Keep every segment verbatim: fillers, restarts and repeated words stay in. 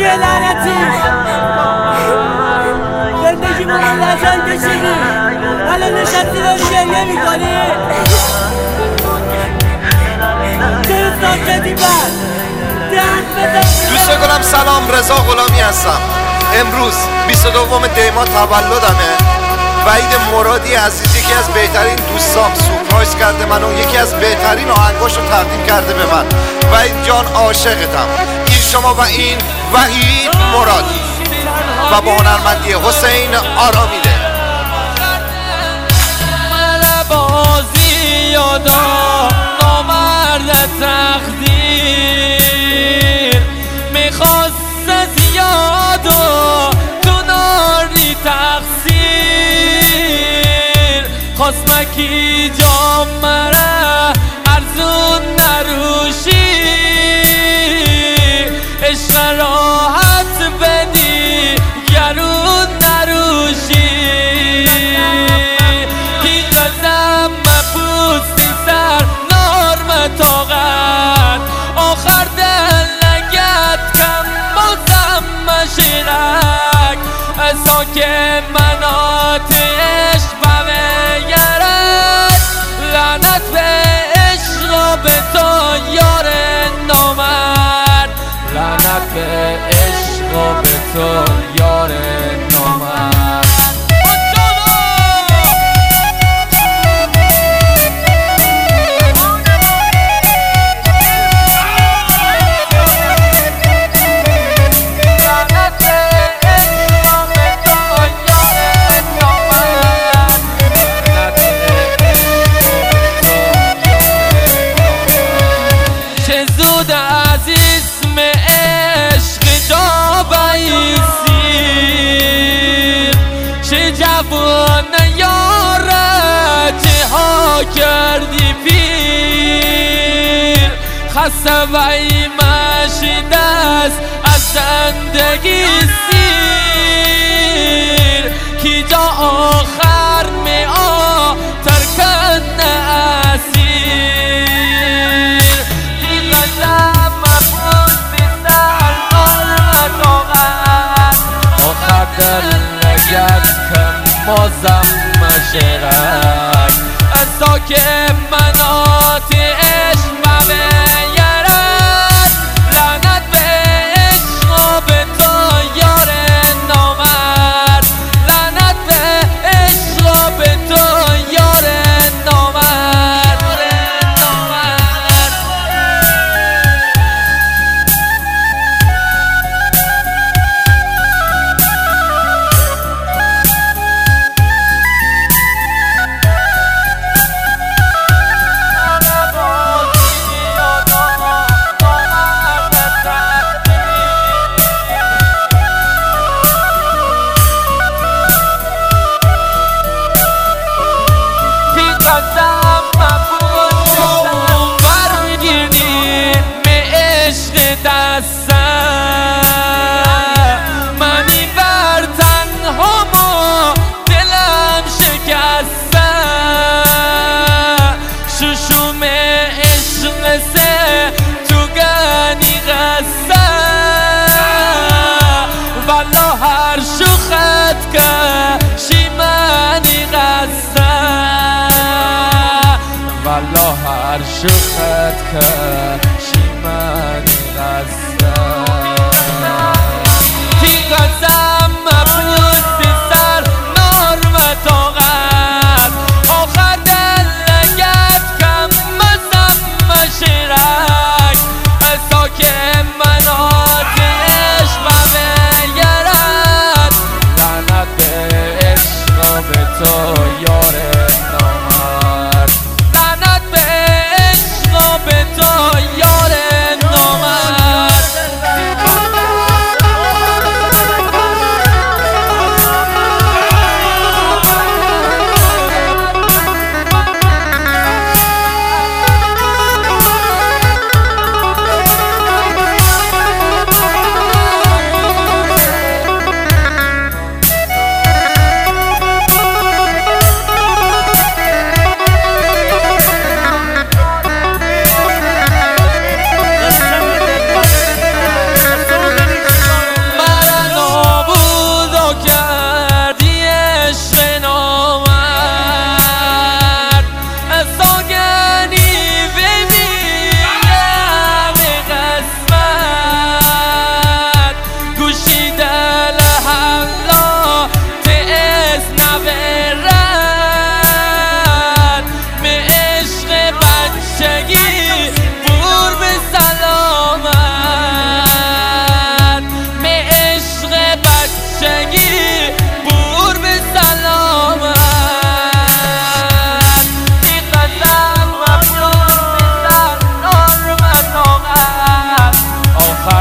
چیه لعنتی؟ زندگی با من لحظان کشیدی الان نشستی داری گریه میکنی؟ چرا ساکتی بر؟ دوست گلم سلام، رضا غلامی هستم. امروز بیست و دوم دی‌ماه تولدمه. وحید مرادی عزیز یکی از بهترین دوستام سورپرایز کرده منو، یکی از بهترین آهنگاشو تقدیم کرده به من. وحید جان عاشقتم. این شما و این وحید مرادی و با هنرمندی حسین آرامیده. من بازی یادا نامرد تقدیر میخواست زیاد و تو ناری تقصیر خواست مکی جام مره ارزون نروشی عشق راحت بدی گرون نروشی دیگزم مپوستی سر نارم طاقت آخر دل نگت کم بازم مشیرک ازا که منات عشق بگرد لعنت به عشق به تو یار نامرد لعنت به عشق به تو یار نامرد. جوان یاره چه ها کردی پیر خسته و ایمشی دست از زندگی سیر کی جا آخر می آ ترکن اسیر دیگرم مفروض بیستر نار طاقت آخر دل نگت کم مازم مشرک ازا که منات عشق بگرد لعنت به عشق به تو یار نامرد لعنت به عشق به تو یار نامرد. منی بر تنها ما دلم شکسته ششوم عشق سه تو گنی غسته والا هر شوخت که شیمانی غسته والا هر شوخت که شیمانی غسته دیگزم مپوستی سر نار و طاقت آخر دل نگت کم مزم مشیرک ازا که منات عشق بگرد لعنت به عشق به تو یار نامرد لعنت به عشق به تو یار نامرد.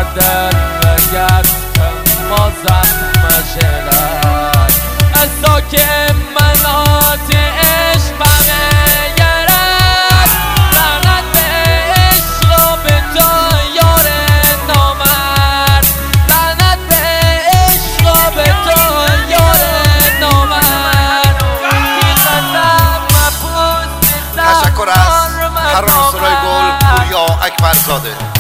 دل بگرد که ما زخم شدن اسا که منات عشق بگرد لعنت به عشق و به تو یار نامرد لعنت به عشق و به تو یار نامرد تشکر از هر نصرای گل پوریا اکبرزاده.